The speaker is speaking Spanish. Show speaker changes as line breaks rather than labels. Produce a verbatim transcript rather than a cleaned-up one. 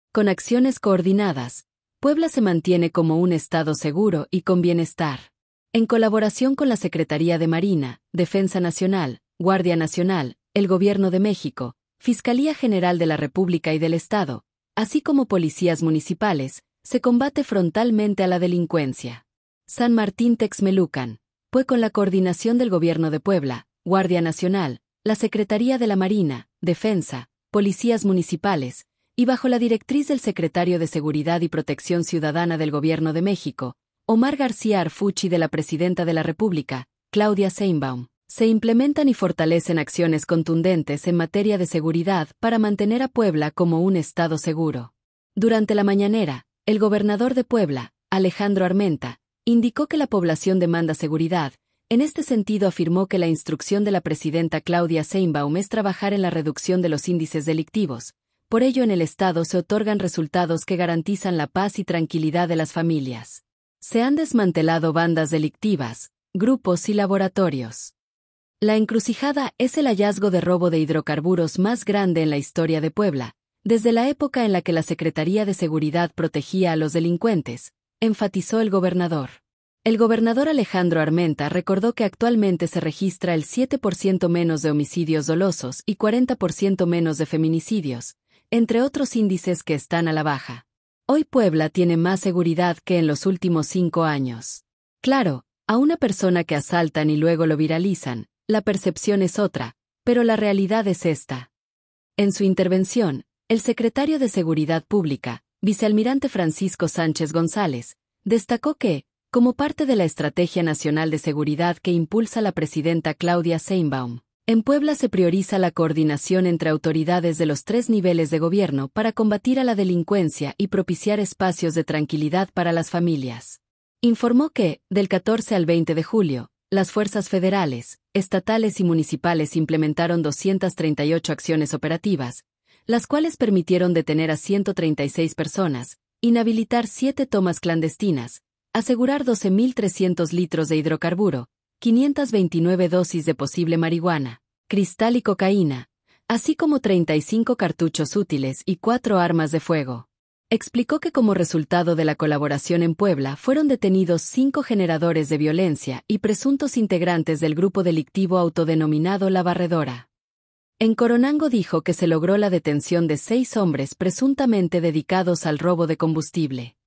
Con acciones coordinadas, Puebla se mantiene como un estado seguro y con bienestar. En colaboración con la Secretaría de Marina, Defensa Nacional, Guardia Nacional, el Gobierno de México, Fiscalía General de la República y del Estado, así como policías municipales, se combate frontalmente a la delincuencia. San Martín Texmelucan, pues con la coordinación del Gobierno de Puebla, Guardia Nacional, la Secretaría de la Marina, Defensa, policías municipales, y bajo la directriz del Secretario de Seguridad y Protección Ciudadana del Gobierno de México, Omar García Harfuch, y de la Presidenta de la República, Claudia Sheinbaum, se implementan y fortalecen acciones contundentes en materia de seguridad para mantener a Puebla como un estado seguro. Durante la mañanera, el gobernador de Puebla, Alejandro Armenta, indicó que la población demanda seguridad. En este sentido afirmó que la instrucción de la presidenta Claudia Sheinbaum es trabajar en la reducción de los índices delictivos. Por ello en el Estado se otorgan resultados que garantizan la paz y tranquilidad de las familias. Se han desmantelado bandas delictivas, grupos y laboratorios. La Encrucijada es el hallazgo de robo de hidrocarburos más grande en la historia de Puebla, desde la época en la que la Secretaría de Seguridad protegía a los delincuentes, enfatizó el gobernador. El gobernador Alejandro Armenta recordó que actualmente se registra el siete por ciento menos de homicidios dolosos y cuarenta por ciento menos de feminicidios, entre otros índices que están a la baja. Hoy Puebla tiene más seguridad que en los últimos cinco años. Claro, a una persona que asaltan y luego lo viralizan, la percepción es otra, pero la realidad es esta. En su intervención, el secretario de Seguridad Pública, vicealmirante Francisco Sánchez González, destacó que, como parte de la Estrategia Nacional de Seguridad que impulsa la presidenta Claudia Sheinbaum, en Puebla se prioriza la coordinación entre autoridades de los tres niveles de gobierno para combatir a la delincuencia y propiciar espacios de tranquilidad para las familias. Informó que, del catorce al veinte de julio, las fuerzas federales, estatales y municipales implementaron doscientas treinta y ocho acciones operativas, las cuales permitieron detener a ciento treinta y seis personas, inhabilitar siete tomas clandestinas, asegurar doce mil trescientos litros de hidrocarburo, quinientas veintinueve dosis de posible marihuana, cristal y cocaína, así como treinta y cinco cartuchos útiles y cuatro armas de fuego. Explicó que como resultado de la colaboración en Puebla fueron detenidos cinco generadores de violencia y presuntos integrantes del grupo delictivo autodenominado La Barredora. En Coronango dijo que se logró la detención de seis hombres presuntamente dedicados al robo de combustible.